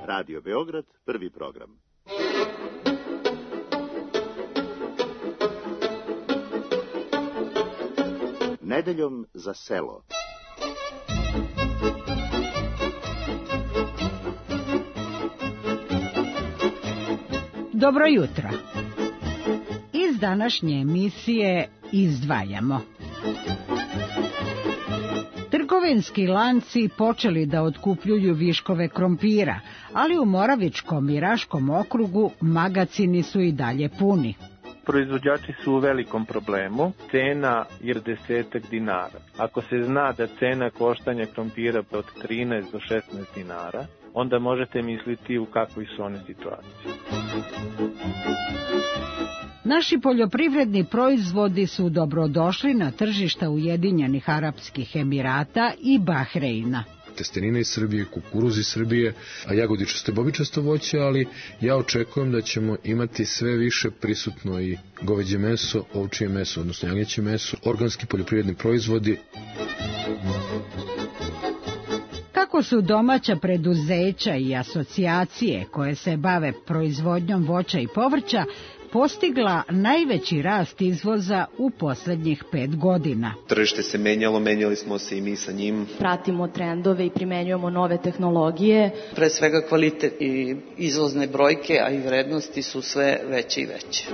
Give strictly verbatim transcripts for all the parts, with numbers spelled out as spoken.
Radio Beograd, prvi program. Nedeljom za selo. Dobro jutro. Iz današnje emisije izdvajamo. Trgovinski lanci počeli da otkupljuju viškove krompira, ali u Moravičkom i Raškom okrugu magacini su i dalje puni. Proizvođači su u velikom problemu, cena je desetak dinara. Ako se zna da cena koštanja krompira od trinaest do šesnaest dinara, onda možete misliti u kakvoj su one situaciji. Naši poljoprivredni proizvodi su dobrodošli na tržišta Ujedinjenih Arapskih Emirata i Bahreina. Testenine iz Srbije, kukuruz iz Srbije, a jagodičasto i bobičasto voće, ali ja očekujem da ćemo imati sve više prisutno i goveđe meso, ovčje meso, odnosno jagnjeće meso, organski poljoprivredni proizvodi. Kako su domaća preduzeća i asocijacije koje se bave proizvodnjom voća i povrća postigla najveći rast izvoza u posljednjih pet godina. Tržište se menjalo, menjali smo se i mi sa njim. Pratimo trendove i primenjujemo nove tehnologije. Pre svega kvalitet i izvozne brojke, a i vrednosti su sve veće i veće.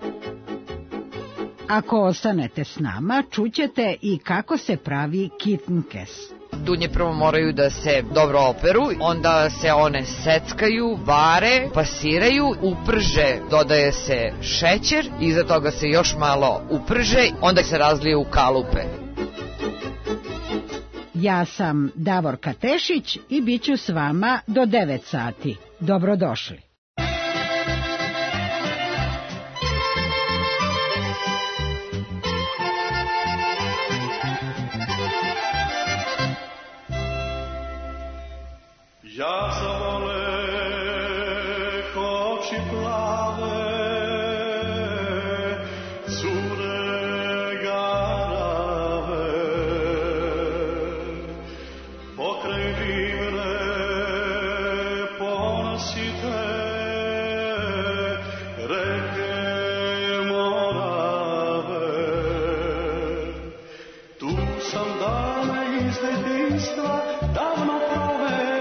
Ako ostanete s nama, čućete i kako se pravi kitnkes. Dunje prvo moraju da se dobro operu, onda se one seckaju, vare, pasiraju, uprže, dodaje se šećer, iza toga se još malo uprže, onda se razlije u kalupe. Ja sam Davorka Tešić i bit ću s vama do devet sati. Dobrodošli. Ja zavole oči plave, cure garave, pokraj divne ponosite, reke Morave. Tu sam dane iz detinjstva davno proveo,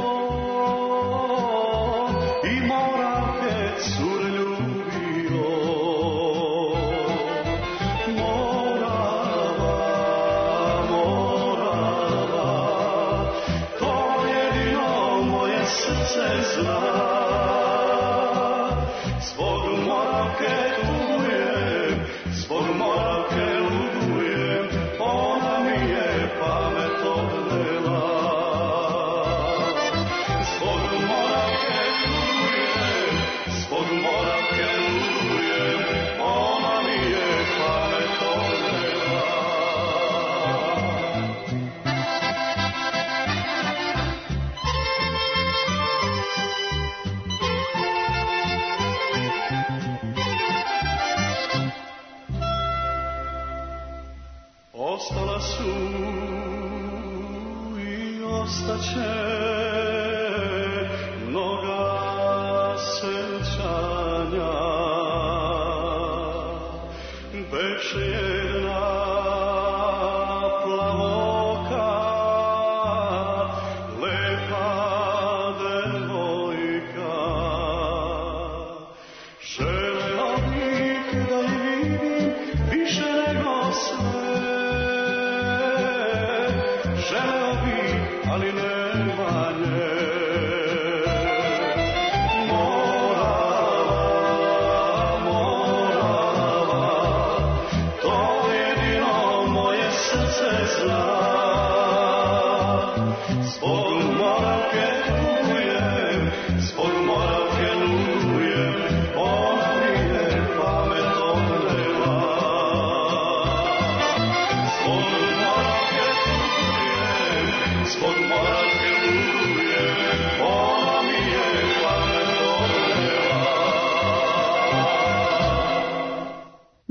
ostala su i ostaće mnoga sećanja. Beše jedna plavoka, lepa devojka, želeo bih da je vidim više nego sve. Želeo bih, ali ne manje.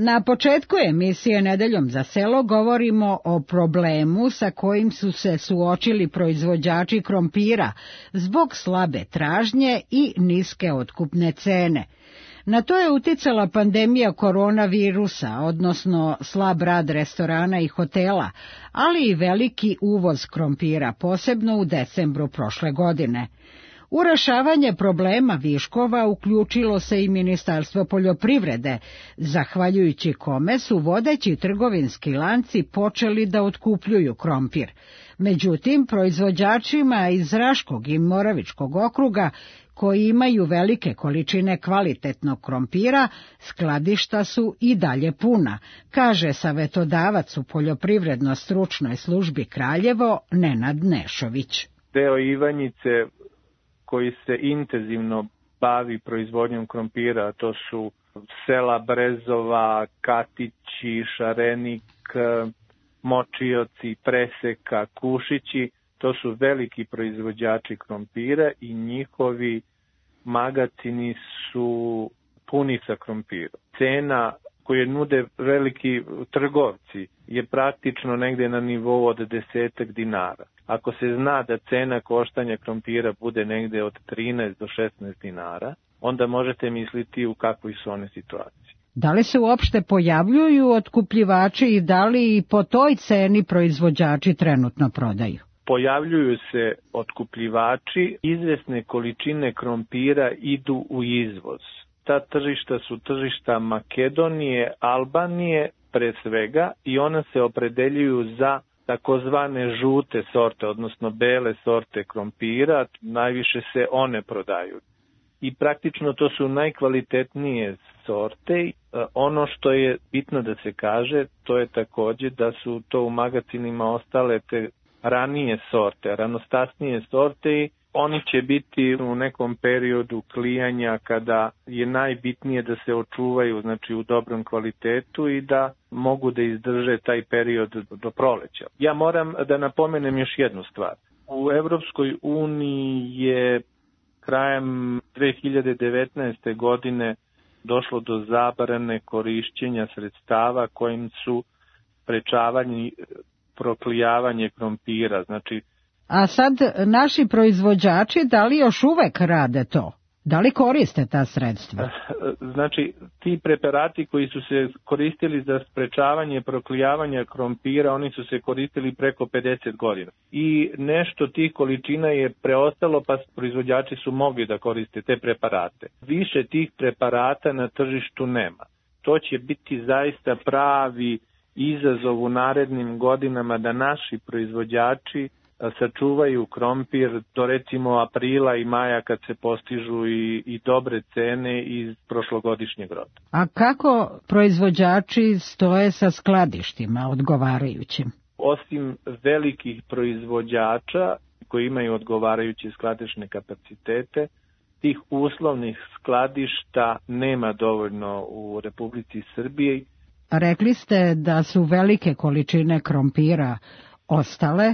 Na početku emisije Nedeljom za selo govorimo o problemu sa kojim su se suočili proizvođači krompira zbog slabe tražnje i niske otkupne cene. Na to je uticala pandemija koronavirusa, odnosno slab rad restorana i hotela, ali i veliki uvoz krompira, posebno u decembru prošle godine. U rešavanje problema viškova uključilo se i Ministarstvo poljoprivrede, zahvaljujući kome su vodeći trgovinski lanci počeli da otkupljuju krompir. Međutim, proizvođačima iz Raškog i Moravičkog okruga, koji imaju velike količine kvalitetnog krompira, skladišta su i dalje puna, kaže savetodavac u poljoprivredno-stručnoj službi Kraljevo Nenad Nešović. Deo Ivanjice koji se intenzivno bavi proizvodnjom krompira, to su sela Brezova, Katići, Šarenik, Močioci, Preseka, Kušići, to su veliki proizvođači krompira i njihovi magacini su puni sa krompirom. Cena koje nude veliki trgovci je praktično negde na nivou od desetak dinara. Ako se zna da cena koštanja krompira bude negde od trinaest do šesnaest dinara, onda možete misliti u kakvoj su one situaciji. Da li se uopšte pojavljuju otkupljivači i da li i po toj ceni proizvođači trenutno prodaju? Pojavljuju se otkupljivači, izvesne količine krompira idu u izvoz. Ta tržišta su tržišta Makedonije, Albanije pre svega i ona se opredeljuju za takozvane žute sorte, odnosno bele sorte krompira, najviše se one prodaju. I praktično to su najkvalitetnije sorte. Ono što je bitno da se kaže, to je takođe da su to u magacinima ostale te ranije sorte, ranostasnije sorte i oni će biti u nekom periodu klijanja kada je najbitnije da se očuvaju, znači u dobrom kvalitetu i da mogu da izdrže taj period do proleća. Ja moram da napomenem još jednu stvar. U Evropskoj uniji je krajem dve hiljade devetnaeste. godine došlo do zabrane korišćenja sredstava kojim su sprečavanje proklijavanje krompira, znači. A sad naši proizvođači da li još uvek rade to? Da li koriste ta sredstva? Znači, ti preparati koji su se koristili za sprečavanje proklijavanja krompira, oni su se koristili preko pedeset godina. I nešto tih količina je preostalo, pa proizvođači su mogli da koriste te preparate. Više tih preparata na tržištu nema. To će biti zaista pravi izazov u narednim godinama da naši proizvođači sačuvaju krompir do recimo aprila i maja kad se postižu i, i dobre cene iz prošlogodišnjeg roda. A kako proizvođači stoje sa skladištima odgovarajućim? Osim velikih proizvođača koji imaju odgovarajuće skladišne kapacitete, tih uslovnih skladišta nema dovoljno u Republici Srbiji. Rekli ste da su velike količine krompira ostale.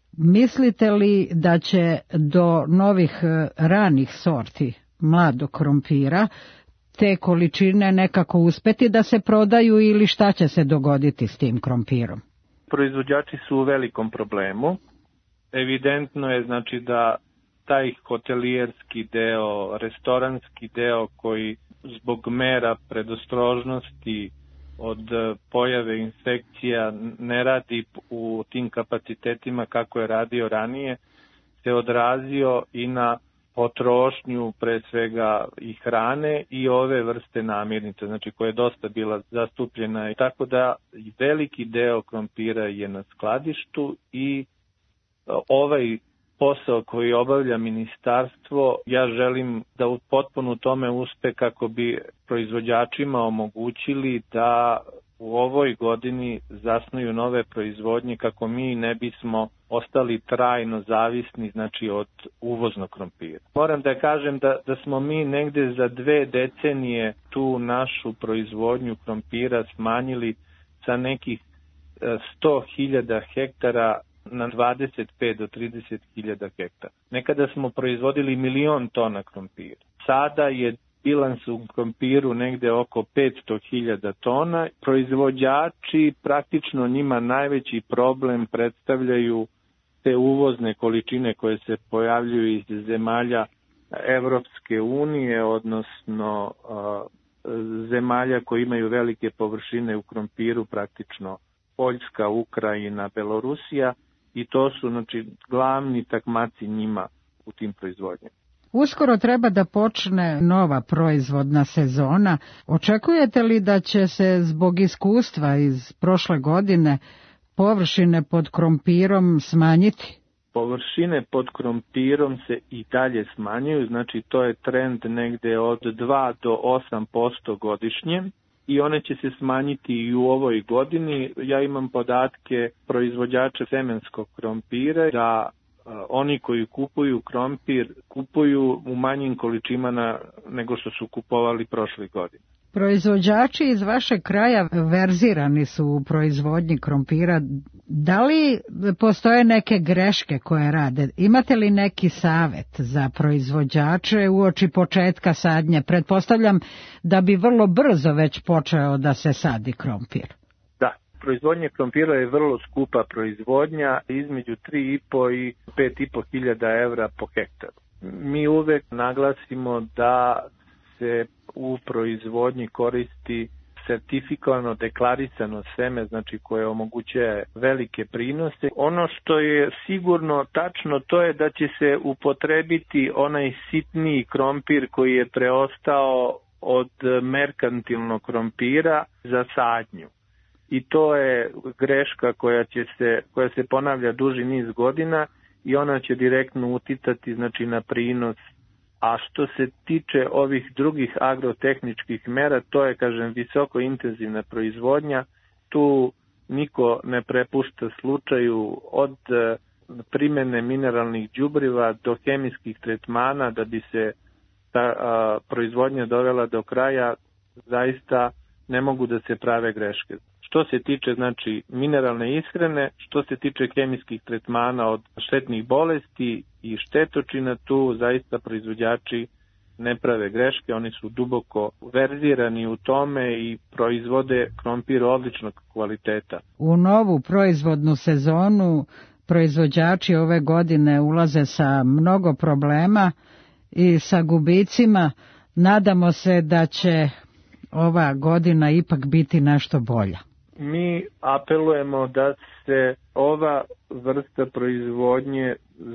Mislite li da će do novih ranih sorti mladog krompira te količine nekako uspeti da se prodaju ili šta će se dogoditi s tim krompirom? Proizvođači su u velikom problemu. Evidentno je znači da taj hotelijerski deo, restoranski deo koji zbog mera predostrožnosti od pojave infekcija ne radi u tim kapacitetima kako je radio ranije, se odrazio i na potrošnju pre svega i hrane i ove vrste namirnica, znači koja je dosta bila zastupljena. Tako da veliki deo krompira je na skladištu i ovaj posao koji obavlja ministarstvo, ja želim da u potpuno tome uspe kako bi proizvođačima omogućili da u ovoj godini zasnuju nove proizvodnje kako mi ne bismo ostali trajno zavisni, znači od uvoznog krompira. Moram da kažem da, da smo mi negde za dve decenije tu našu proizvodnju krompira smanjili sa nekih sto hiljada hektara na dvadeset pet do trideset hiljada hektara. Nekada smo proizvodili milion tona krompira. Sada je bilans u krompiru negde oko petsto hiljada tona. Proizvođači, praktično njima najveći problem predstavljaju te uvozne količine koje se pojavljuju iz zemalja Evropske unije, odnosno zemalja koje imaju velike površine u krompiru, praktično Poljska, Ukrajina, Belorusija, i to su, znači, glavni takmaci njima u tim proizvodnjama. Uskoro treba da počne nova proizvodna sezona. Očekujete li da će se zbog iskustva iz prošle godine površine pod krompirom smanjiti? Površine pod krompirom se i dalje smanjuju, znači to je trend negde od dva do osam posto godišnje i one će se smanjiti i u ovoj godini. Ja imam podatke proizvođača semenskog krompira da oni koji kupuju krompir kupuju u manjim količinama nego što su kupovali prošle godine. Proizvođači iz vašeg kraja verzirani su u proizvodnji krompira. Da li postoje neke greške koje rade? Imate li neki savet za proizvođače uoči početka sadnje? Pretpostavljam da bi vrlo brzo već počeo da se sadi krompir. Da, proizvodnja krompira je vrlo skupa proizvodnja, između tri i po i pet i po hiljada evra po hektaru. Mi uvek naglasimo da se u proizvodnji koristi sertifikovano deklarisano seme, znači koje omogućuje velike prinose. Ono što je sigurno tačno, to je da će se upotrebiti onaj sitniji krompir koji je preostao od merkantilnog krompira za sadnju. I to je greška koja će se, koja se ponavlja duži niz godina i ona će direktno uticati, znači, na prinos. A što se tiče ovih drugih agrotehničkih mera, to je, kažem, visoko intenzivna proizvodnja. Tu niko ne prepušta slučaju od primene mineralnih đubriva do hemijskih tretmana da bi se ta a, proizvodnja dovela do kraja. Zaista ne mogu da se prave greške. Što se tiče, znači, mineralne ishrane, što se tiče hemijskih tretmana od štetnih bolesti i štetočina, tu zaista proizvođači ne prave greške, oni su duboko verzirani u tome i proizvode krompir odličnog kvaliteta. U novu proizvodnu sezonu proizvođači ove godine ulaze sa mnogo problema i sa gubicima. Nadamo se da će ova godina ipak biti nešto bolja. Mi apelujemo da se ova vrsta proizvodnje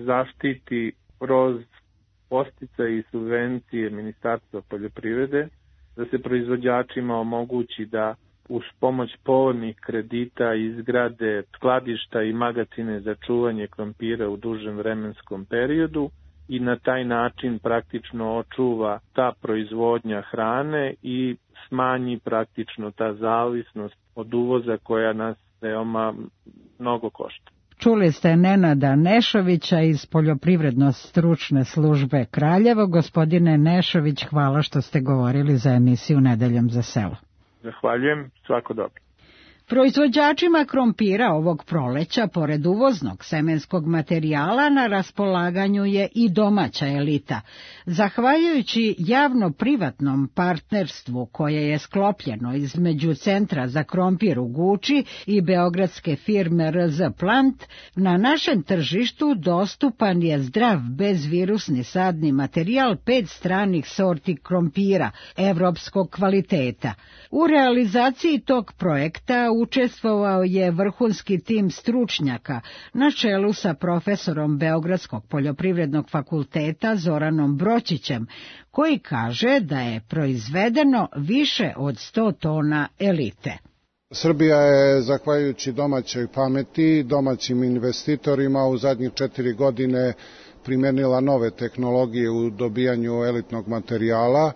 zaštiti kroz podsticaje i subvencije Ministarstva poljoprivrede, da se proizvođačima omogući da uz pomoć povoljnih kredita izgrade skladišta i magacine za čuvanje krompira u dužem vremenskom periodu i na taj način praktično očuva ta proizvodnja hrane i smanji praktično ta zavisnost od uvoza koja nas veoma mnogo košta. Čuli ste Nenada Nešovića iz Poljoprivredno-stručne službe Kraljevo. Gospodine Nešović, hvala što ste govorili za emisiju Nedeljom za selo. Zahvaljujem, svako dobro. Proizvođačima krompira ovog proleća, pored uvoznog semenskog materijala, na raspolaganju je i domaća elita. Zahvaljujući javno-privatnom partnerstvu koje je sklopljeno između Centra za krompir u Guči i beogradske firme R Z Plant, na našem tržištu dostupan je zdrav bezvirusni sadni materijal pet stranih sorti krompira evropskog kvaliteta. U realizaciji tog projekta učestvovao je vrhunski tim stručnjaka na čelu sa profesorom Beogradskog poljoprivrednog fakulteta Zoranom Bročićem, koji kaže da je proizvedeno više od sto tona elite. Srbija je, zahvaljujući domaćoj pameti, domaćim investitorima, u zadnjih četiri godine primenila nove tehnologije u dobijanju elitnog materijala,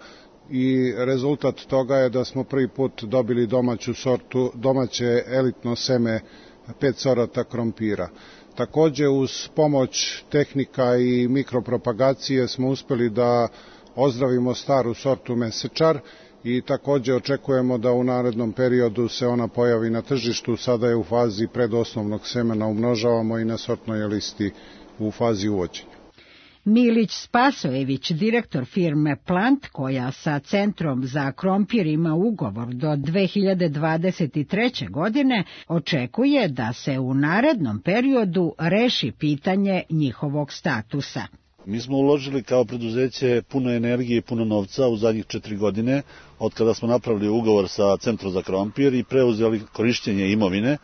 i rezultat toga je da smo prvi put dobili domaću sortu, domaće elitno seme pet sorata krompira. Takođe, uz pomoć tehnika i mikropropagacije smo uspeli da ozdravimo staru sortu mesečar i takođe očekujemo da u narednom periodu se ona pojavi na tržištu. Sada je u fazi predosnovnog semena, umnožavamo i na sortnoj listi u fazi uvođenja. Milić Spasojević, direktor firme Plant, koja sa Centrom za krompir ima ugovor do dve hiljade dvadeset treće. godine, očekuje da se u narednom periodu reši pitanje njihovog statusa. Mi smo uložili kao preduzeće puno energije i puno novca u zadnjih četiri godine, od kada smo napravili ugovor sa Centrom za krompir i preuzeli korišćenje imovine.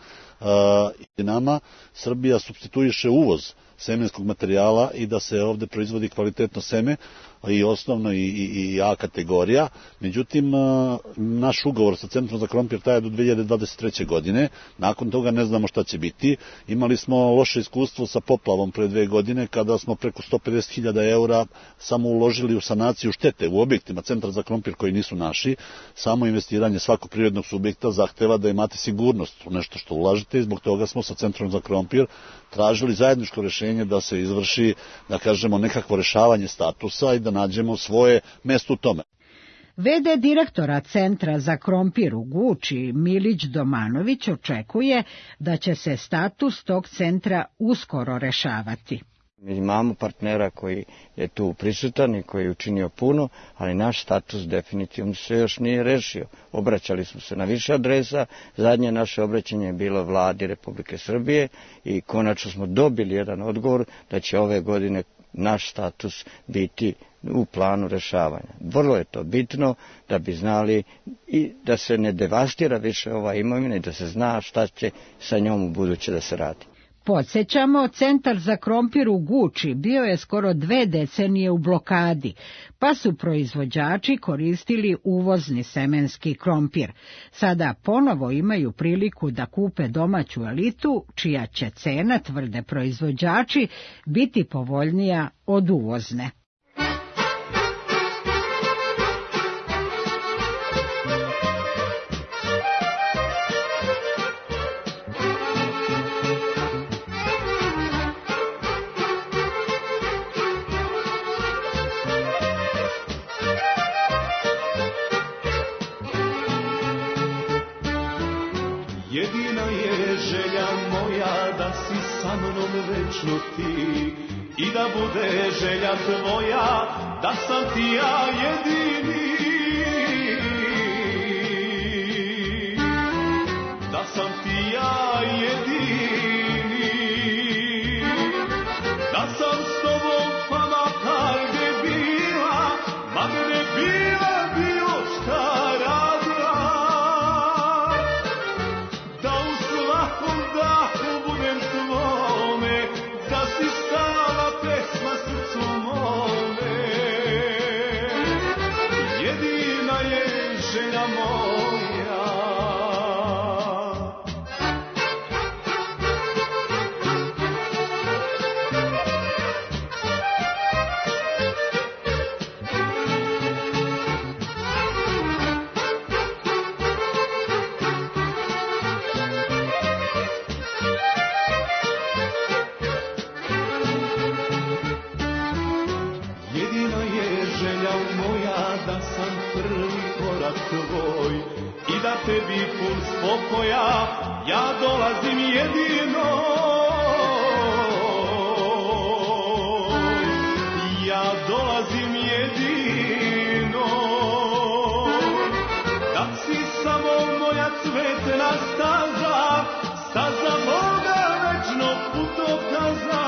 I nama Srbija supstituiše uvoz semenskog materijala i da se ovde proizvodi kvalitetno seme, i osnovno i, i, i A kategorija. Međutim, naš ugovor sa Centrom za krompir traje do dve hiljade dvadeset treće. godine. Nakon toga ne znamo šta će biti. Imali smo loše iskustvo sa poplavom pre dve godine, kada smo preko sto pedeset hiljada eura samo uložili u sanaciju štete u objektima Centra za krompir koji nisu naši. Samo investiranje svakog privrednog subjekta zahteva da imate sigurnost u nešto što ulažete i zbog toga smo sa Centrom za krompir tražili zajedničko rešenje da se izvrši, da kažemo, nekakvo rešavanje statusa i da nađemo svoje mesto u tome. ve de direktora Centra za krompir u Guči, Milić Domanović, očekuje da će se status tog centra uskoro rešavati. Mi imamo partnera koji je tu prisutan i koji je učinio puno, ali naš status definitivno se još nije rešio. Obraćali smo se na više adresa, zadnje naše obraćanje je bilo vladi Republike Srbije i konačno smo dobili jedan odgovor da će ove godine naš status biti u planu rešavanja. Vrlo je to bitno da bi znali i da se ne devastira više ova imovina i da se zna šta će sa njom u buduće da se radi. Podsjećamo, Centar za krompir u Guči bio je skoro dve decenije u blokadi, pa su proizvođači koristili uvozni semenski krompir. Sada ponovo imaju priliku da kupe domaću elitu, čija će cena, tvrde proizvođači, biti povoljnija od uvozne. Jedina je želja moja da si sa mnom večno ti i da bude želja tvoja da sam ti ja jedini, da sam ti ja jedini, da sam s tobom pa makar gde bila, ma gde bila bilo šta radila, da u svakom dahu budem tvome, da si stala pesma srcu mome. Jedina je želja moja. Tvoj, i da tebi pun spokoja ja dolazim jedino, ja dolazim jedino, da si samo moja cvetna staza, staza moga večnog putokaza,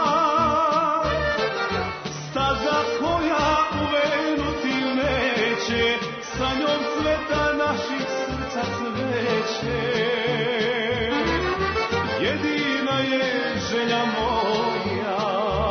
staza koja u venu ti neće, sa njom cveta naših srca cveće. Jedina je želja moja.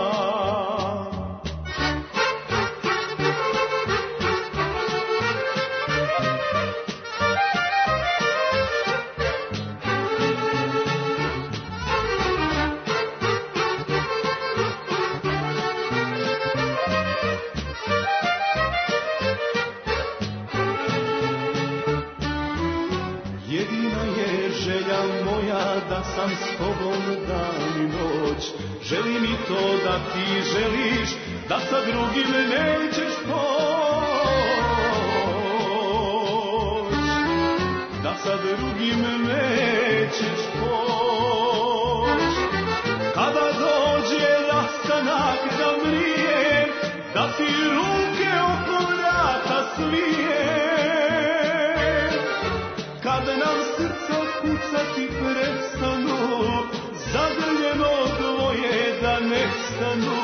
Da sam s tobom dan i noć, želim i to da ti želiš, da sa drugim nećeš poć, da sa drugim nećeš poć. Kada dođe rastanak da mrije, ti ruke oko vrata svije, kad nam srca kucati prestanu, zagrljeno dvoje da nestanu.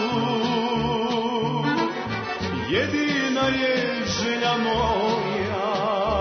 Jedina je želja moja.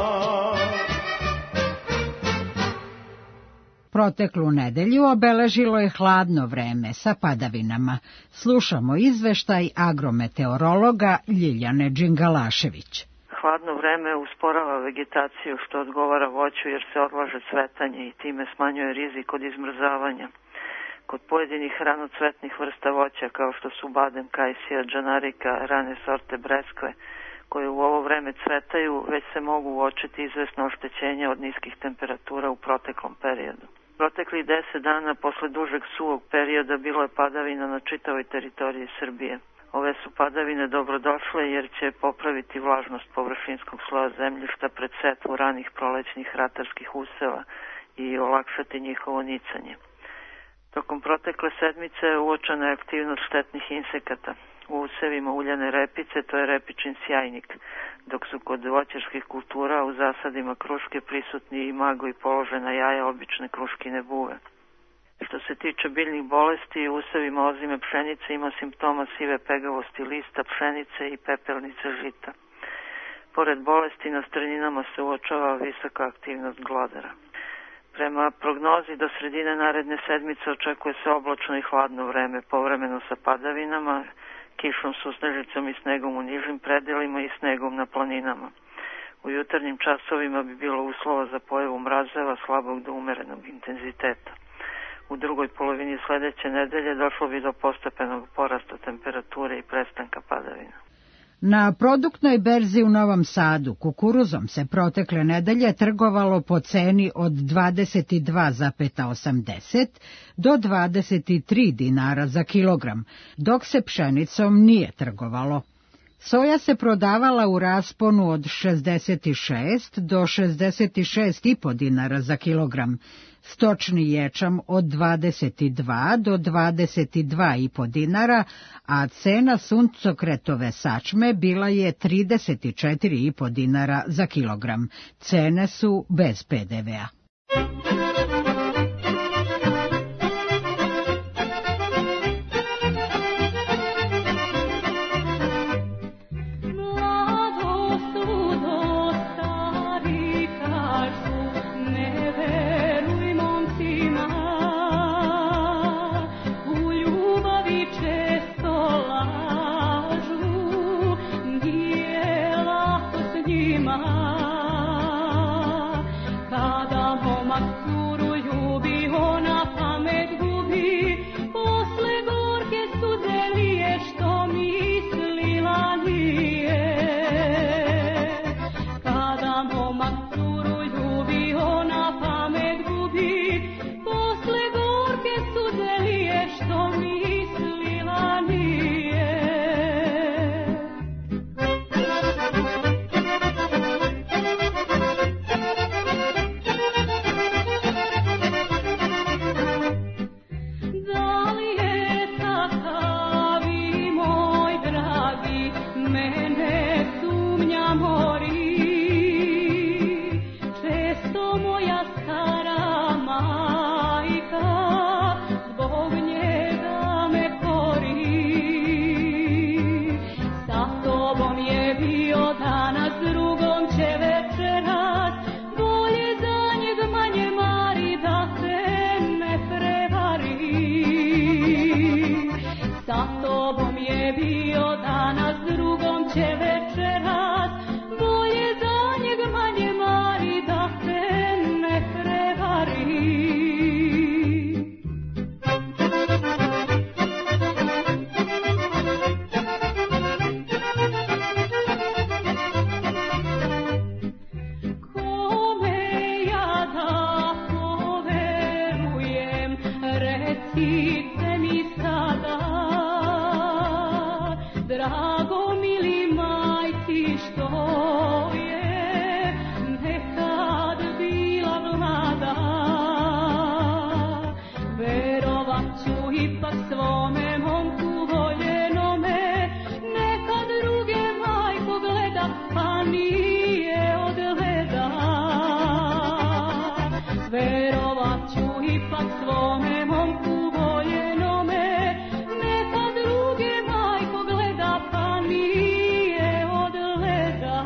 Proteklu nedelju obeležilo je hladno vreme sa padavinama. Slušamo izveštaj agrometeorologa Ljiljane Đingalašević. Hladno vreme usporava vegetaciju, što odgovara voću jer se odlaže cvetanje i time smanjuje rizik od izmrzavanja. Kod pojedinih ranocvetnih vrsta voća kao što su badem, kajsija, džanarika, rane sorte breskve, koje u ovo vreme cvetaju, već se mogu uočiti izvesno oštećenja od niskih temperatura u proteklom periodu. Proteklih deset dana posle dužeg suvog perioda bilo je padavina na čitavoj teritoriji Srbije. Ove su padavine dobrodošle jer će popraviti vlažnost površinskog sloja zemljišta pred setvu ranih prolećnih ratarskih useva i olakšati njihovo nicanje. Tokom protekle sedmice uočena je aktivnost štetnih insekata. U usevima uljane repice, to je repičin sjajnik, dok su kod voćarskih kultura u zasadima kruške prisutni i mago i položena jaja obične kruškine buve. Što se tiče biljnih bolesti, u usevima ozime pšenice ima simptoma sive pegavosti lista pšenice i pepelnice žita. Pored bolesti na strninama se uočava visoka aktivnost glodara. Prema prognozi do sredine naredne sedmice očekuje se oblačno i hladno vreme, povremeno sa padavinama, kišom, susnežicom i snegom u nižim predelima i snegom na planinama. U jutarnjim časovima bi bilo uslova za pojavu mrazeva slabog do umerenog intenziteta. U drugoj polovini sledeće nedelje došlo bi do postepenog porasta temperature i prestanka padavina. Na produktnoj berzi u Novom Sadu kukuruzom se protekle nedelje trgovalo po ceni od dvadeset dva zarez osamdeset do dvadeset tri dinara za kilogram, dok se pšenicom nije trgovalo. Soja se prodavala u rasponu od šezdeset šest do šezdeset šest i po dinara za kilogram, stočni ječam od dvadeset dva do dvadeset dva i po dinara, a cena suncokretove sačme bila je trideset četiri i po dinara za kilogram. Cene su bez pe de vea. Svome momku voljenome, nekad svome momku voljenome, neka druge majko gleda, pa nije odgleda.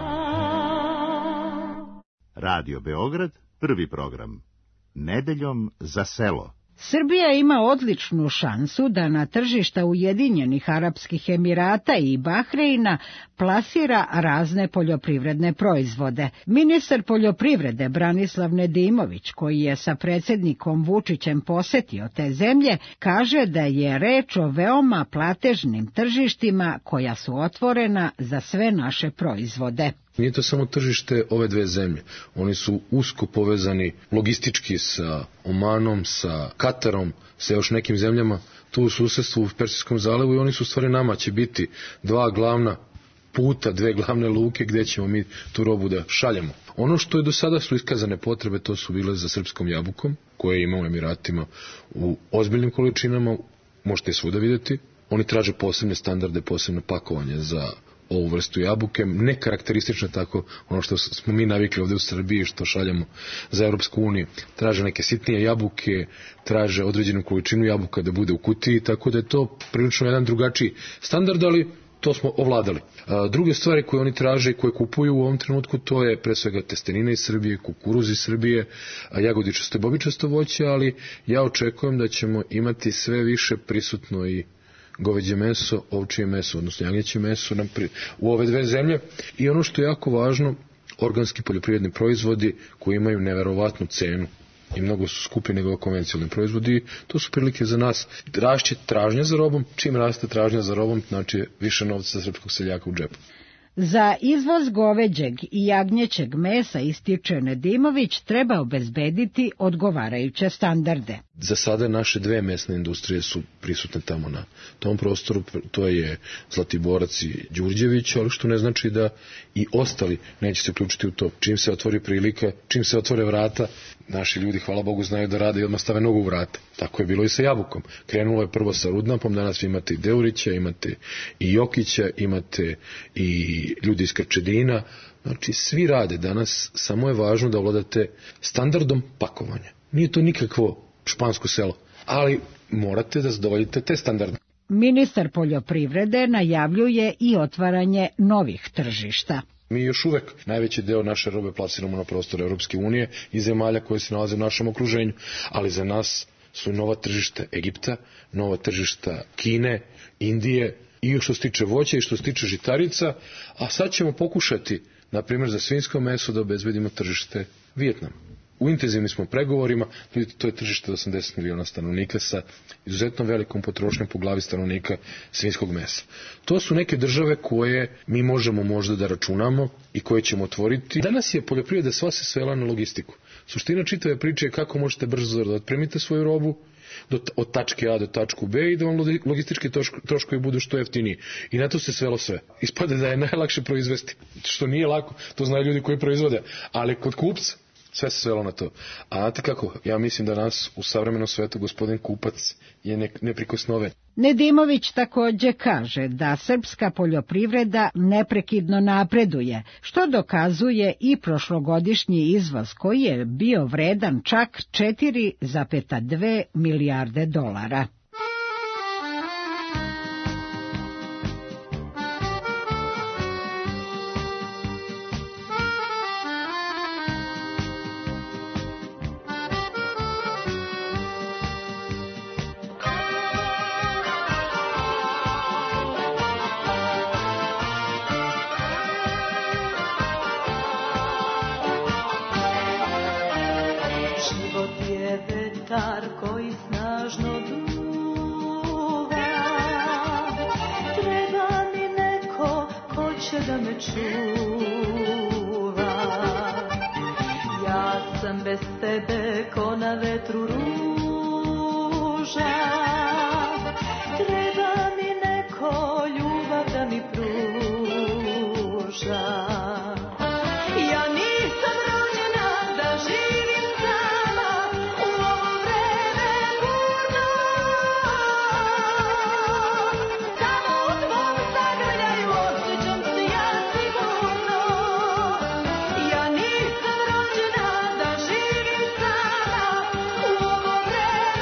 Radio Beograd, prvi program. Nedeljom za selo. Srbija ima odličnu šansu da na tržišta Ujedinjenih Arapskih Emirata i Bahreina plasira razne poljoprivredne proizvode. Ministar poljoprivrede Branislav Nedimović, koji je sa predsjednikom Vučićem posetio te zemlje, kaže da je reč o veoma platežnim tržištima koja su otvorena za sve naše proizvode. Nije to samo tržište ove dve zemlje. Oni su usko povezani logistički sa Omanom, sa Katarom, sa još nekim zemljama tu u susedstvu u Persijskom zalivu i oni su stvari nama će biti dva glavna puta, dve glavne luke gdje ćemo mi tu robu da šaljemo. Ono što je do sada su iskazane potrebe, to su bile za srpskom jabukom, koje ima u Emiratima u ozbiljnim količinama, možete je svuda vidjeti. Oni traže posebne standarde, posebno pakovanje za ovu vrstu jabuke, ne karakteristično tako ono što smo mi navikli ovdje u Srbiji, što šaljamo za Europsku uniju. Traže neke sitnije jabuke, traže određenu količinu jabuka da bude u kutiji, tako da je to prilično jedan drugačiji standard, ali to smo ovladali. A, druge stvari koje oni traže i koje kupuju u ovom trenutku, to je pre svega testenina iz Srbije, kukuruz iz Srbije, jagodičasto i bobičasto voće, ali ja očekujem da ćemo imati sve više prisutno i goveđe meso, ovčije meso, odnosno jagnjeće meso u ove dve zemlje. I ono što je jako važno, organski poljoprivredni proizvodi koji imaju neverovatnu cenu i mnogo su skupi nego konvencionalni proizvodi. To su prilike za nas. Rašće tražnja za robom, čim raste tražnja za robom, znači više novca za srpskog seljaka u džepu. Za izvoz goveđeg i jagnjećeg mesa, ističe Nedimović, treba obezbediti odgovarajuće standarde. Za sada naše dve mesne industrije su prisutne tamo na tom prostoru, to je Zlatiborac i Đurđević, ali što ne znači da i ostali neće se uključiti u to. Čim se otvori prilika, čim se otvore vrata, naši ljudi, hvala Bogu, znaju da rade i odmah stave nogu u vrata. Tako je bilo i sa jabukom. Krenulo je prvo sa Rudnapom, danas imate i Deurića, imate i Jokića, imate i ljudi iz Krčedina. Znači, svi rade danas, samo je važno da ovladate standardom pakovanja. Nije to nikakvo špansko selo, ali morate da zadovoljite te standarde. Ministar poljoprivrede najavljuje i otvaranje novih tržišta. Mi još uvek najveći deo naše robe plasiramo na prostor Europske unije i zemalja koje se nalaze u našem okruženju, ali za nas su nova tržišta Egipta, nova tržišta Kine, Indije i što se tiče voća i što se tiče žitarica, a sad ćemo pokušati, na primjer za svinjsko meso, da obezbedimo tržište Vijetnam. U intenzivnim smo pregovorima, to je tržište osamdeset miliona stanovnika sa izuzetno velikom potrošnjom po glavi stanovnika svinjskog mesa. To su neke države koje mi možemo možda da računamo i koje ćemo otvoriti. Danas je poljoprivreda sva se svela na logistiku. Suština čitave priče je kako možete brzo da otpremite svoju robu do, od tačke A do tačku B i da vam logistički troškovi budu što jeftiniji. I na to se svelo sve. Ispade da je najlakše proizvesti, što nije lako, to znaju ljudi koji proizvode, ali kod kupca sve se svelo na to. A znate kako, ja mislim da nas u savremenom svetu gospodin kupac je ne, neprikosnoven. Nedimović također kaže da srpska poljoprivreda neprekidno napreduje, što dokazuje i prošlogodišnji izvoz koji je bio vredan čak četiri zarez dve milijarde dolara. Ja nisam rođena da živim sama u ovo vreme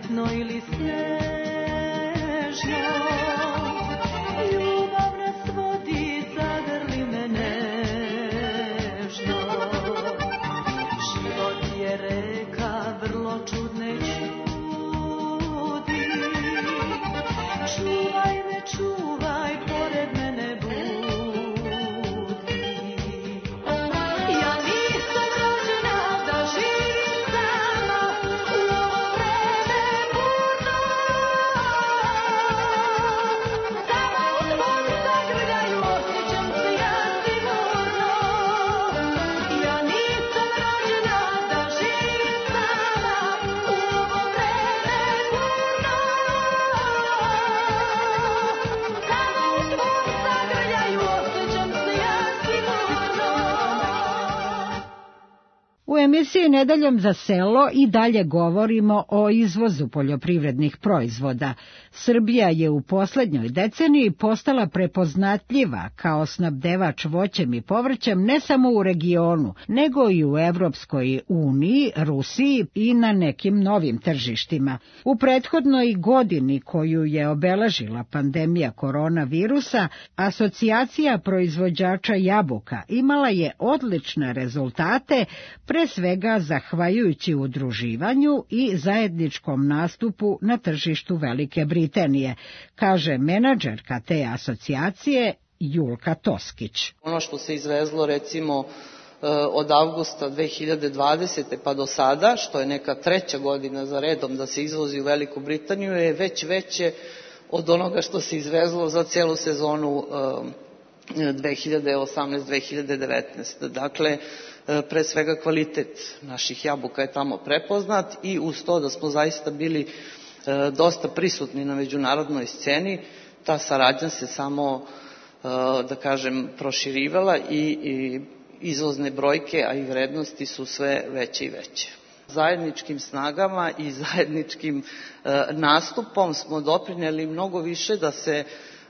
cvetno ili snežno, ljubav nas vodi, zagrli me nežno. Život je reka vrlo čudne i čudi, čuvaj me, čuvaj, pored mene budi. Ja nisam rođena da živim sama u ovo vreme burno, samo u tvom zagrljaju osjećam se ja sigurno. Ja nisam rođena da živim sama u ovo vreme burno, samo u tvom zagrljaju osjećam se ja sigurno. U emisiji Nedeljom za selo i dalje govorimo o izvozu poljoprivrednih proizvoda. Srbija je u poslednjoj deceniji postala prepoznatljiva kao snabdevač voćem i povrćem ne samo u regionu, nego i u Evropskoj uniji, Rusiji i na nekim novim tržištima. U prethodnoj godini koju je obeležila pandemija koronavirusa, Asocijacija proizvođača jabuka imala je odlične rezultate, pre svega zahvaljujući udruživanju i zajedničkom nastupu na tržištu Velike Britanije, kaže menadžerka te asocijacije Julka Toskić. Ono što se izvezlo recimo od avgusta dve hiljade dvadesete pa do sada, što je neka treća godina za redom da se izvozi u Veliku Britaniju, je već veće od onoga što se izvezlo za celu sezonu dve hiljade osamnaeste dve hiljade devetnaeste. Dakle, pre svega kvalitet naših jabuka je tamo prepoznat i uz to da smo zaista bili dosta prisutni na međunarodnoj sceni, ta saradnja se samo, da kažem, proširivala i, i izvozne brojke, a i vrednosti su sve veće i veće. Zajedničkim snagama i zajedničkim nastupom smo doprineli mnogo više da se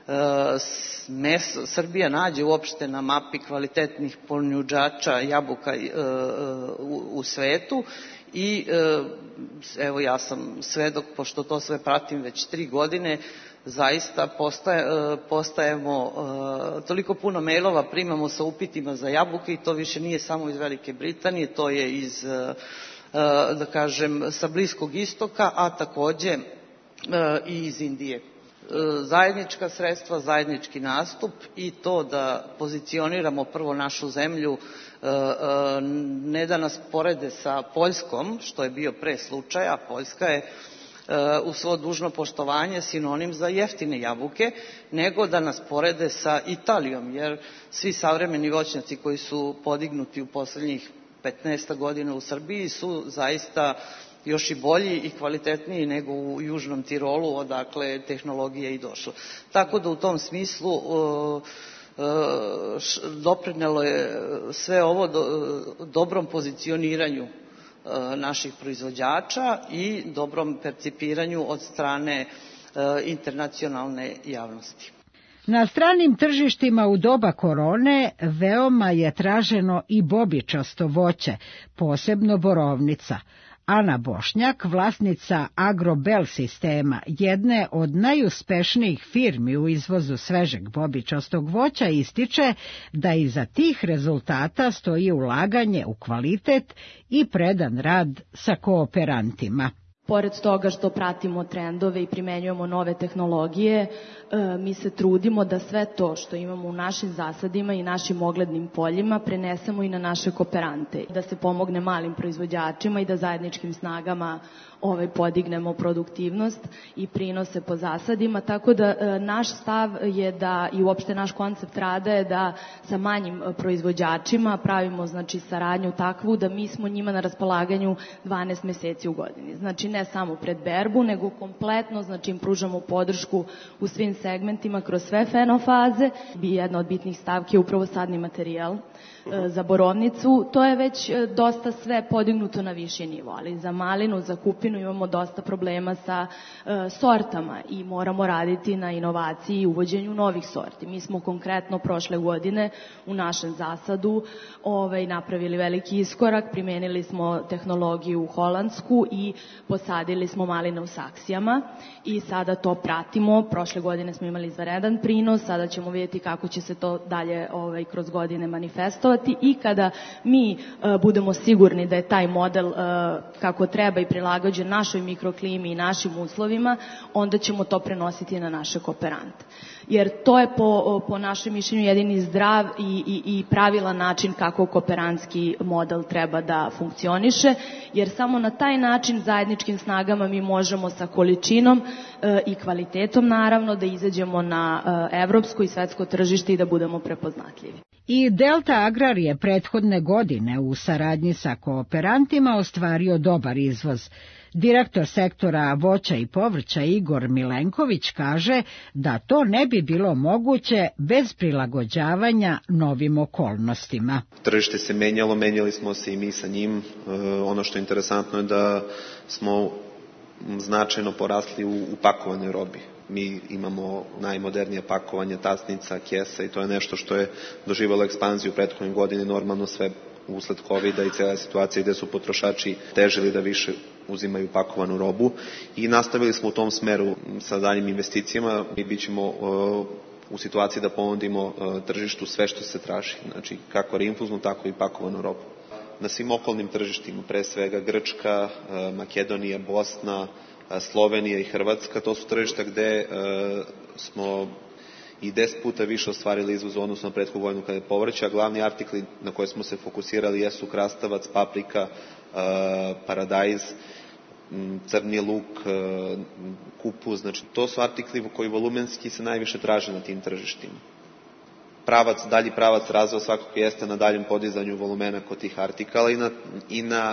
Mes, Srbija nađe uopšte na mapi kvalitetnih ponuđača jabuka u, u svetu i evo ja sam svedok, pošto to sve pratim već tri godine, zaista postaje, postajemo, toliko puno mailova primamo sa upitima za jabuke i to više nije samo iz Velike Britanije, to je iz, da kažem, sa Bliskog istoka, a takođe i iz Indije. Zajednička sredstva, zajednički nastup i to da pozicioniramo prvo našu zemlju, ne da nas porede sa Poljskom, što je bio pre slučaj, a Poljska je u svo dužno poštovanje sinonim za jeftine jabuke, nego da nas porede sa Italijom, jer svi savremeni voćnjaci koji su podignuti u poslednjih petnaest godina u Srbiji su zaista još i bolji i kvalitetniji nego u Južnom Tirolu, odakle tehnologija i došla. Tako da u tom smislu uh, uh, doprinelo je sve ovo do, dobrom pozicioniranju uh, naših proizvođača i dobrom percipiranju od strane uh, internacionalne javnosti. Na stranim tržištima u doba korone veoma je traženo i bobičasto voće, posebno borovnica. Ana Bošnjak, vlasnica Agrobel sistema, jedne od najuspešnijih firmi u izvozu svežeg bobičastog voća, ističe da iza tih rezultata stoji ulaganje u kvalitet i predan rad sa kooperantima. Pored toga što pratimo trendove i primenjujemo nove tehnologije, mi se trudimo da sve to što imamo u našim zasadima i našim oglednim poljima prenesemo i na naše kooperante, da se pomogne malim proizvođačima i da zajedničkim snagama ovaj, podignemo produktivnost i prinose po zasadima, tako da e, naš stav je da i uopšte naš koncept rada je da sa manjim proizvođačima pravimo znači saradnju takvu da mi smo njima na raspolaganju dvanaest meseci u godini. Znači ne samo pred berbu, nego kompletno znači im pružamo podršku u svim segmentima kroz sve fenofaze. Jedna od bitnih stavki je upravo sadni materijal za borovnicu. To je već dosta sve podignuto na viši nivo, ali za malinu, za kupinu imamo dosta problema sa e, sortama i moramo raditi na inovaciji i uvođenju novih sorti. Mi smo konkretno prošle godine u našem zasadu ovaj, napravili veliki iskorak, primenili smo tehnologiju holandsku i po sadili smo maline u saksijama i sada to pratimo. Prošle godine smo imali izvanredan prinos, sada ćemo vidjeti kako će se to dalje ovaj, kroz godine manifestovati i kada mi uh, budemo sigurni da je taj model uh, kako treba i prilagođen našoj mikroklimi i našim uslovima, onda ćemo to prenositi na naše kooperante. Jer to je po, po našem mišljenju jedini zdrav i, i, i pravilan način kako kooperantski model treba da funkcioniše, jer samo na taj način zajedničkim snagama mi možemo sa količinom e, i kvalitetom naravno da izađemo na e, evropsko i svetsko tržište i da budemo prepoznatljivi. I Delta Agrar je prethodne godine u saradnji sa kooperantima ostvario dobar izvoz. Direktor sektora voća i povrća Igor Milenković kaže da to ne bi bilo moguće bez prilagođavanja novim okolnostima. Tržište se menjalo, menjali smo se i mi sa njim. Ono što je interesantno je da smo značajno porasli u upakovanoj robi. Mi imamo najmodernije pakovanje tasnica, kesa i to je nešto što je doživjelo ekspanziju prethodne godine, normalno sve usled kovida i cijela situacija gde su potrošači težili da više uzimaju pakovanu robu i nastavili smo u tom smeru sa daljim investicijama i bit ćemo uh, u situaciji da ponudimo uh, tržištu sve što se traži, znači kako reinfuznu, tako i pakovanu robu. Na svim okolnim tržištima, pre svega Grčka, uh, Makedonija, Bosna, uh, Slovenija i Hrvatska, to su tržišta gde uh, smo i deset puta više ostvarili izvoz u odnosu na prethodnu godinu kada je povrće, a glavni artikli na koje smo se fokusirali jesu krastavac, paprika, paradajz, crni luk, kupus, znači to su artikli koji volumenski se najviše traže na tim tržištima. Pravac, dalji pravac razvoja svakako jeste na daljem podizanju volumena kod tih artikala i na, i na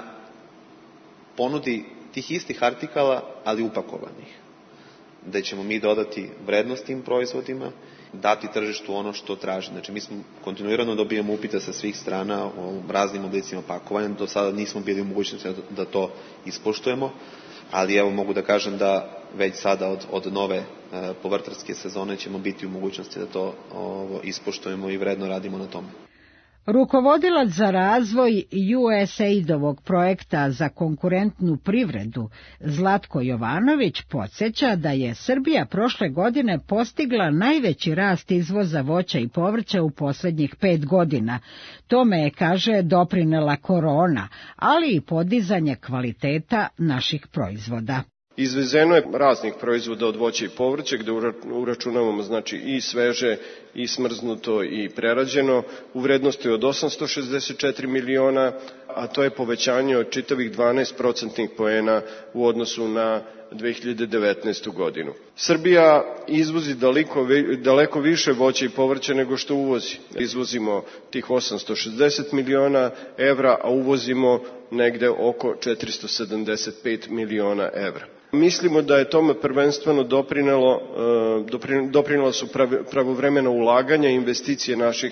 ponudi tih istih artikala, ali upakovanih, gde ćemo mi dodati vrednost tim proizvodima, dati tržištu ono što traži. Znači, mi smo kontinuirano dobijamo upite sa svih strana o raznim oblicima pakovanja. Do sada nismo bili u mogućnosti da to ispoštujemo, ali evo mogu da kažem da već sada od, od nove e, povrtarske sezone ćemo biti u mogućnosti da to ovo, ispoštujemo i vredno radimo na tome. Rukovodilac za razvoj U S A I D-ovog projekta za konkurentnu privredu Zlatko Jovanović podsjeća da je Srbija prošle godine postigla najveći rast izvoza voća i povrća u posljednjih pet godina. Tome je, kaže, doprinela korona, ali i podizanje kvaliteta naših proizvoda. Izvezeno je raznih proizvoda od voća i povrća gde uračunavamo znači i sveže i smrznuto i prerađeno u vrednosti od osamsto šezdeset četiri miliona, a to je povećanje od čitavih dvanaest procentnih poena u odnosu na dve hiljade devetnaestu. godinu. Srbija izvozi daleko, daleko više voća i povrća nego što uvozi. Izvozimo tih osamsto šezdeset miliona evra, a uvozimo negde oko četiristo sedamdeset pet miliona evra. Mislimo da je tome prvenstveno doprinelo, doprinela su pravovremena ulaganja i investicije naših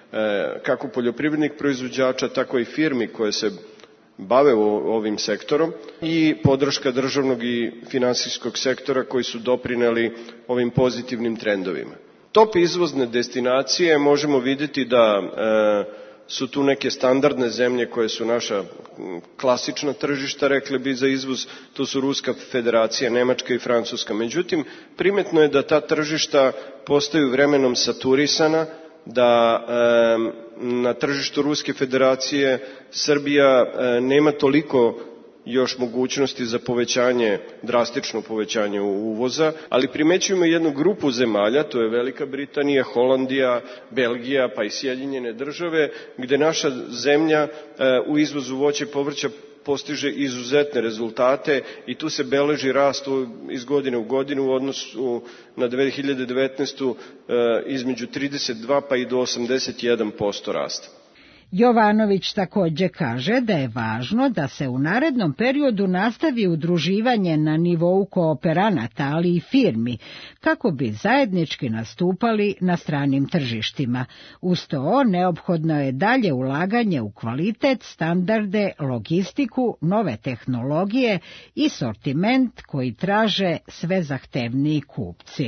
kako poljoprivrednih proizvođača, tako i firmi koje se bave ovim sektorom i podrška državnog i finansijskog sektora koji su doprineli ovim pozitivnim trendovima. Top izvozne destinacije možemo vidjeti da e, su tu neke standardne zemlje koje su naša klasična tržišta, rekli bi za izvoz, to su Ruska federacija, Nemačka i Francuska. Međutim, primetno je da ta tržišta postaju vremenom saturisana, da e, na tržištu Ruske federacije Srbija e, nema toliko još mogućnosti za povećanje, drastično povećanje uvoza, ali primećujemo jednu grupu zemalja, to je Velika Britanija, Holandija, Belgija, pa i Sjedinjene države, gde naša zemlja e, u izvozu voća i povrća postiže izuzetne rezultate i tu se beleži rast iz godine u godinu u odnosu na dve hiljade devetnaestu. između trideset dva pa i do osamdeset jedan posto rasta. Jovanović također kaže da je važno da se u narednom periodu nastavi udruživanje na nivou kooperanata, ali i firmi, kako bi zajednički nastupali na stranim tržištima. Uz to neophodno je dalje ulaganje u kvalitet, standarde, logistiku, nove tehnologije i sortiment koji traže sve zahtevniji kupci.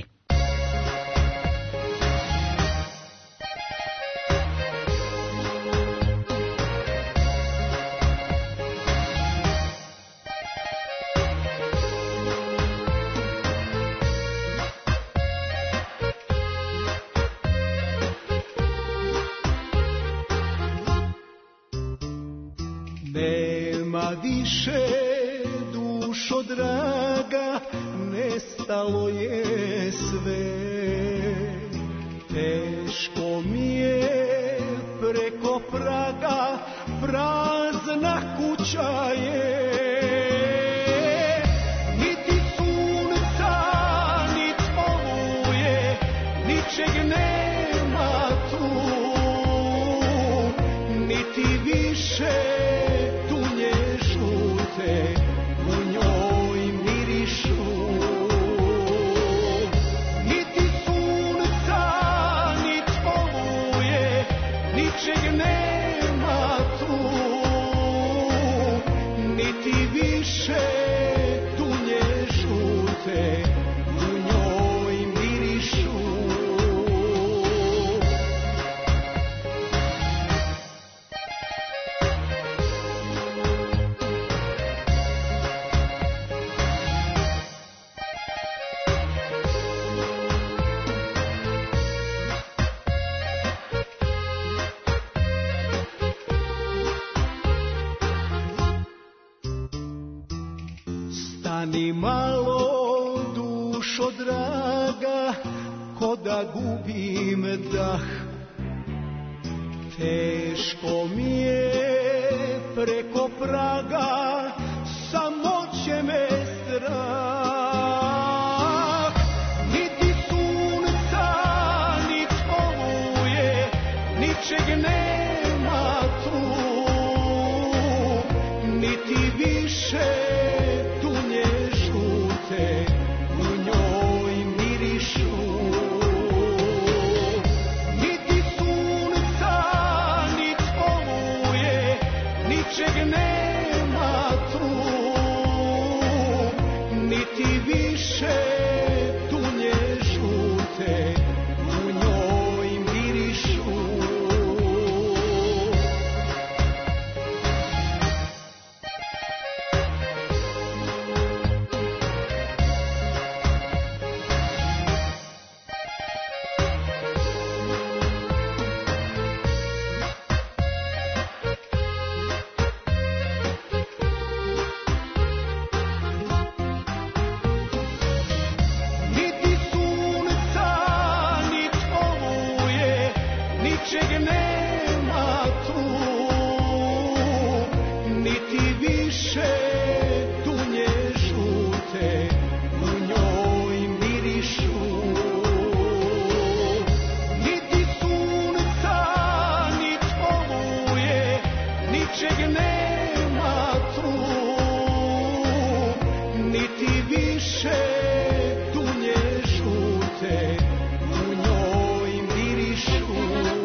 Nema više dušo draga, nestalo je sve. Teško mi je preko praga, prazna kuća je. Niti sunca, niti oluje, ničeg nema tu. Niti više tunje žute u njoj mirišu. Niti sunca, niti oluje, ničeg nema tu. Niti više tunje žute u njoj mirišu. Stani malo, dušo draga, ko da gubim dah. Teško mi je preko praga, samo će me strah. Niti sunca, niti oluje, ničeg nema tu. Niti više tunje žute u njoj mirišu. Niti sunca, niti oluje, ničeg nema tu. Niti više tunje žute u njoj mirišu. Niti sunca, niti oluje, ničeg nema tu. Niti više tunje žute u njoj mirišu. Niti sunca, niti oluje, ničeg nema tu. Niti više tunje žute u njoj mirišu.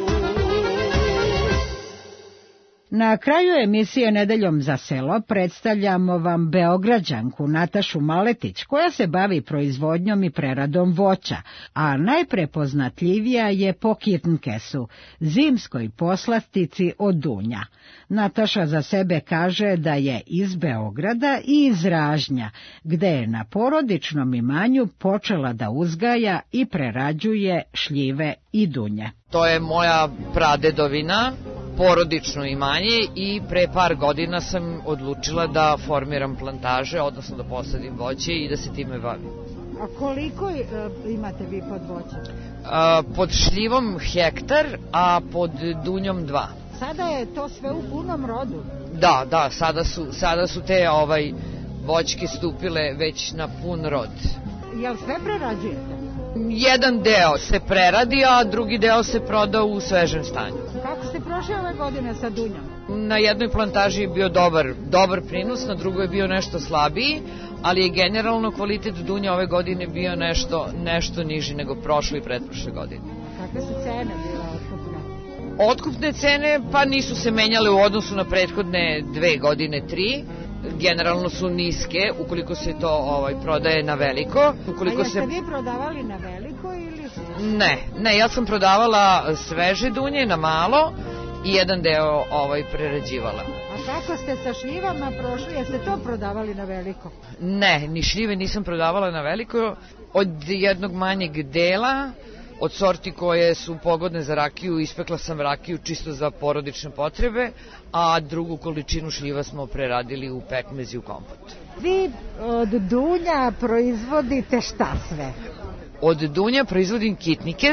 Na kraju emisije Nedeljom za selo predstavljamo vam Beograđanku Natašu Maletić, koja se bavi proizvodnjom i preradom voća, a najprepoznatljivija je po kirnkesu, zimskoj poslastici od dunja. Nataša za sebe kaže da je iz Beograda i iz Ražnja, gde je na porodičnom imanju počela da uzgaja i prerađuje šljive i dunje. To je moja pradedovina, porodično imanje, i pre par godina sam odlučila da formiram plantaže, odnosno da posadim voće i da se time bavim. A koliko uh, imate vi pod voćem? Uh, pod šljivom hektar, a pod dunjom dva. Sada je to sve u punom rodu? Da, da, sada su, sada su te ovaj, voćke stupile već na pun rod. Jel sve prerađujete? Jedan deo se preradi, a drugi deo se proda u svežem stanju. Kako ste prošli ove godine sa dunjom? Na jednoj plantaži je bio dobar, dobar prinos, na drugoj je bio nešto slabiji, ali je generalno kvalitet dunja ove godine bio nešto, nešto niži nego prošle i pretprošle godine. Kakve su cene bile otkupne? Otkupne cene pa nisu se menjale u odnosu na prethodne dve godine, tri. Generalno su niske, ukoliko se to ovaj, prodaje na veliko. Ukoliko A jeste se... vi prodavali na veliko ili... Ne, ne, ja sam prodavala sveže dunje na malo i jedan deo ovaj, prerađivala. A kako ste sa šljivama prošli, jeste to prodavali na veliko? Ne, ni šljive nisam prodavala na veliko. Od jednog manjeg dela od sorti koje su pogodne za rakiju. Ispekla sam rakiju čisto za porodične potrebe, a drugu količinu šljiva smo preradili u pekmez i u kompot. Vi od dunja proizvodite šta sve? Od dunja proizvodim kitnikez,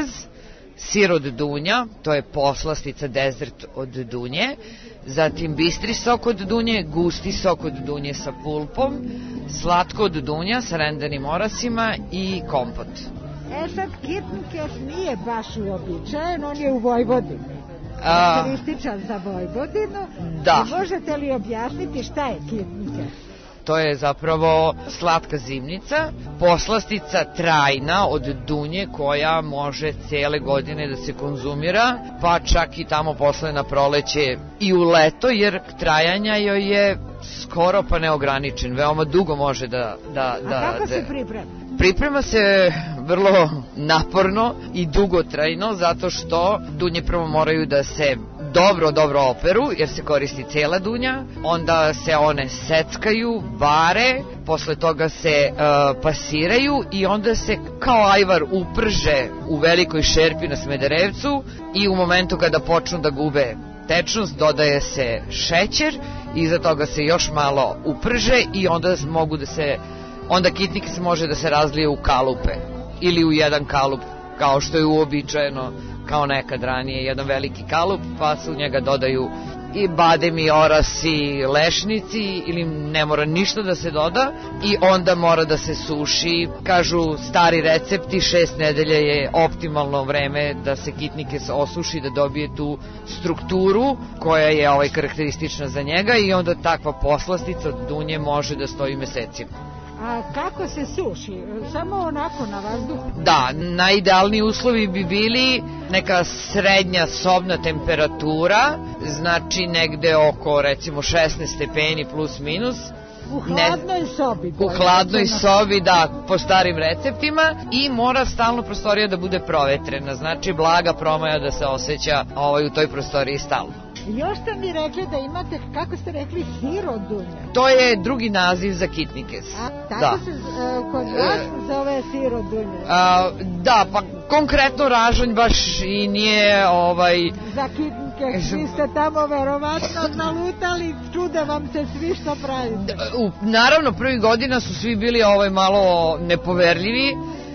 sir od dunja, to je poslastica dezert od dunje, zatim bistri sok od dunje, gusti sok od dunje sa pulpom, slatko od dunja sa rendanim orasima i kompot. E sad, kitnikez nije baš uobičajen, on je u Vojvodini. A, karakterističan za Vojvodinu. Da. I možete li objasniti šta je kitnikez? To je zapravo slatka zimnica, poslastica trajna od dunje koja može cele godine da se konzumira, pa čak i tamo posle na proleće i u leto, jer trajanja joj je skoro pa neograničen, veoma dugo može da... da, da A kako da, se priprema? Priprema se vrlo naporno i dugotrajno, zato što dunje prvo moraju da se dobro, dobro operu, jer se koristi cela dunja, onda se one seckaju, vare, posle toga se uh, pasiraju i onda se kao ajvar uprže u velikoj šerpi na Smederevcu i u momentu kada počnu da gube tečnost dodaje se šećer, iza toga se još malo uprže i onda mogu da se, onda kitnikez može da se razlije u kalupe ili u jedan kalup, kao što je uobičajeno kao nekad ranije, jedan veliki kalup, pa se u njega dodaju i badem i oras i lešnici, ili ne mora ništa da se doda, i onda mora da se suši. Kažu stari recepti, šest nedelja je optimalno vreme da se kitnikez osuši, da dobije tu strukturu koja je ovaj karakteristična za njega, i onda takva poslastica od dunje može da stoji mesecima. A kako se suši? Samo onako na vazduhu? Da, najidealniji uslovi bi bili neka srednja sobna temperatura, znači negde oko recimo šesnaest stepeni plus minus. U hladnoj sobi? U hladnoj sobi, da, po starim receptima, i mora stalno prostorija da bude provetrena, znači blaga promaja da se osjeća ovaj, u toj prostoriji stalno. Još ste mi rekli da imate, kako ste rekli, sir od dunja. To je drugi naziv za kitnikez. A tako da. se uh, kod vas zove sir od dunja? A, da, pa konkretno Ražanj baš i nije ovaj... Za kitnikez, vi ste tamo verovatno nalutali, čude vam se svi što pravite. U, naravno, prvi godina su svi bili ovaj malo nepoverljivi,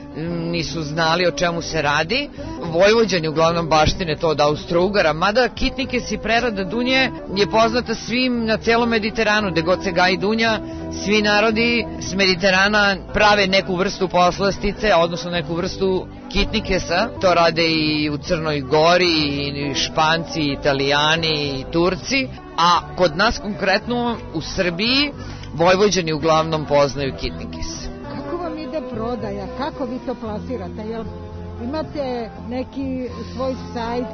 nisu znali o čemu se radi. Vojvođani uglavnom baštine to od Austro-Ugara, mada kitnikez i prerada dunje je poznata svim na celom Mediteranu, gde god se gaji dunja, svi narodi s Mediterana prave neku vrstu poslastice, odnosno neku vrstu kitnikeza. To rade i u Crnoj Gori, i Španci, i Italijani, i Turci, a kod nas konkretno u Srbiji Vojvođani uglavnom poznaju kitnikez. Ide prodaja, kako vi to plasirate? Jel imate neki svoj sajt,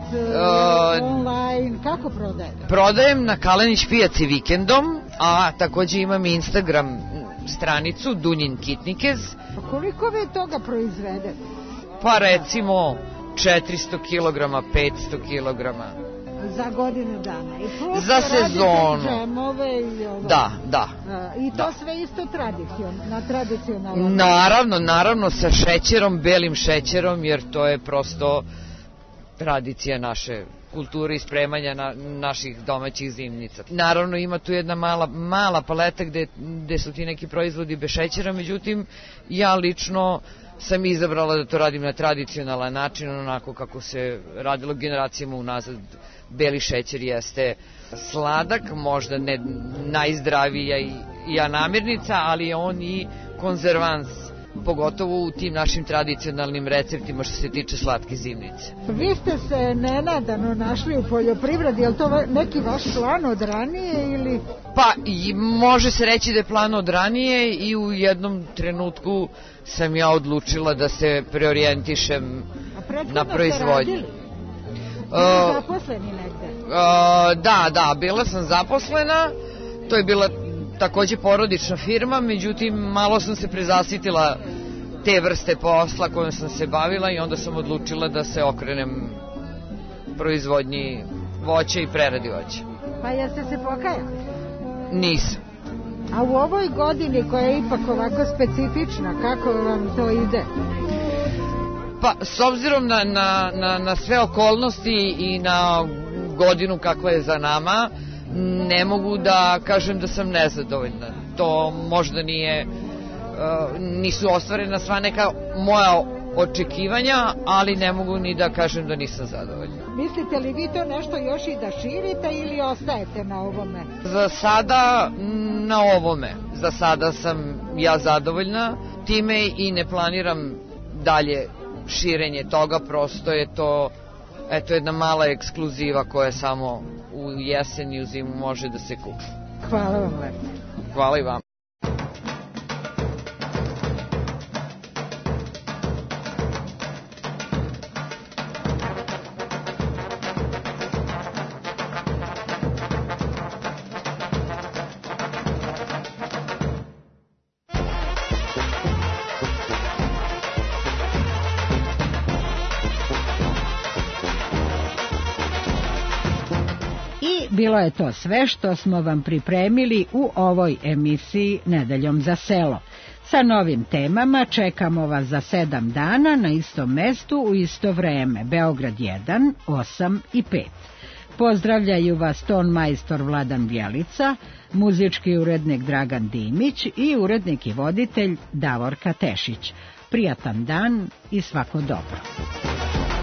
uh, online, kako prodajete? Prodajem na Kalenić pijaci vikendom, a takođe imam Instagram stranicu Dunjin kitnikez. Pa koliko vi toga proizvedete? Pa recimo četiristo kilograma, petsto kilograma. Za godinu dana. I plus za sezonu. Džemove i ovo. Da, da. I to da. sve isto tradicion, na tradicionalnom. Naravno, naravno sa šećerom, belim šećerom, jer to je prosto tradicija naše kulture i spremanja na, naših domaćih zimnica. Naravno ima tu jedna mala, mala paleta gde, gde su ti neki proizvodi bez šećera, međutim ja lično sam izabrala da to radim na tradicionalan način, onako kako se radilo generacijama unazad. Beli šećer jeste sladak, možda ne najzdravija i, i namirnica, ali je on i konzervans, pogotovo u tim našim tradicionalnim receptima što se tiče slatke zimnice. Vi ste se nenadano našli u poljoprivredi, je li to neki vaš plan od ranije ili... Pa i može se reći da je plan od ranije, i u jednom trenutku sam ja odlučila da se preorijentišem na proizvodnju. Uh, zaposleni negde? Uh, da, da, bila sam zaposlena, to je bila takođe porodična firma, međutim malo sam se prezasitila te vrste posla kojom sam se bavila, i onda sam odlučila da se okrenem proizvodnji voća i preradi voća. Pa jeste se pokajali? Nisam. A u ovoj godini koja je ipak ovako specifična, kako vam to ide? Pa, s obzirom na, na, na, na sve okolnosti i na godinu kakva je za nama, ne mogu da kažem da sam nezadovoljna. To možda nije, nisu ostvarena sva neka moja očekivanja, ali ne mogu ni da kažem da nisam zadovoljna. Mislite li vi to nešto još i da širite ili ostajete na ovome? Za sada na ovome. Za sada sam ja zadovoljna time i ne planiram dalje širenje toga, prosto je to eto jedna mala ekskluziva koja samo u jesen i u zimu može da se kupi. Hvala vam lepo. Hvala i vam. Bilo je to sve što smo vam pripremili u ovoj emisiji Nedeljom za selo. Sa novim temama čekamo vas za sedam dana na istom mestu u isto vreme. Beograd jedan, osam i pet. Pozdravljaju vas ton majstor Vladan Bjelica, muzički urednik Dragan Dimić i urednik i voditelj Davorka Tešić. Prijatan dan i svako dobro.